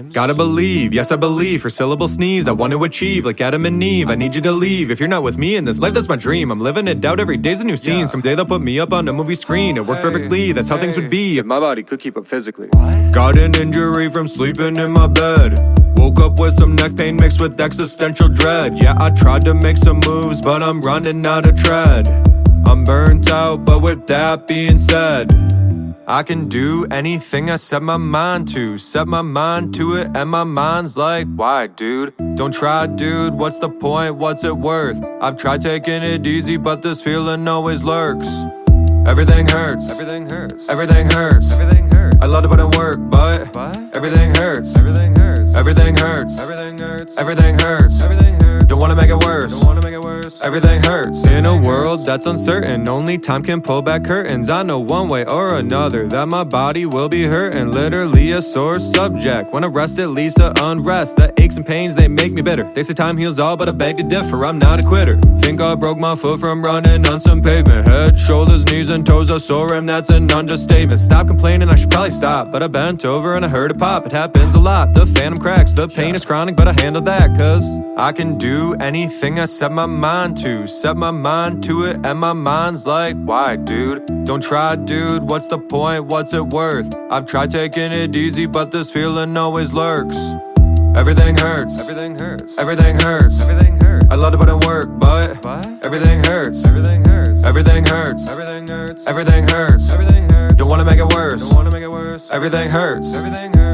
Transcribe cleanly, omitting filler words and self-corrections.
Gotta believe, yes I believe. For syllable sneeze, I want to achieve. Like Adam and Eve, I need you to leave. If you're not with me in this life, that's my dream. I'm living it out every day's a new scene. Someday they'll put me up on a movie screen. It worked perfectly, that's how things would be if my body could keep up physically. Got an injury from sleeping in my bed. Woke up with some neck pain mixed with existential dread. Yeah, I tried to make some moves, but I'm running out of tread. I'm burnt out, but with that being said, I can do anything I set my mind to. Set my mind to it and my mind's like, why dude? Don't try dude, what's the point, what's it worth? I've tried taking it easy, but this feeling always lurks. Everything hurts, everything hurts, everything hurts, everything hurts. I love to put in work, but everything hurts, everything hurts, everything hurts, everything hurts, everything hurts, everything hurts. Don't wanna make it worse, don't wanna make it worse. Everything hurts. In a world that's uncertain, only time can pull back curtains. I know one way or another that my body will be hurting. Literally a sore subject. When I rest, it leads to unrest. The aches and pains, they make me bitter. They say time heals all, but I beg to differ. I'm not a quitter. Think I broke my foot from running on some pavement. Head, shoulders, knees, and toes are sore, and that's an understatement. Stop complaining, I should probably stop, but I bent over and I heard it pop. It happens a lot. The phantom cracks. The pain is chronic, but I handle that, cause I can do anything I set my mind to. Set my mind to it and my mind's like, why dude? Don't try dude, what's the point, what's it worth? I've tried taking it easy, but this feeling always lurks. Everything hurts, everything hurts, everything hurts, everything hurts. I love to put in work, but everything hurts, everything hurts, everything hurts, everything hurts, everything hurts, everything hurts. Don't wanna make it worse, don't wanna make it worse. Everything hurts, everything hurts.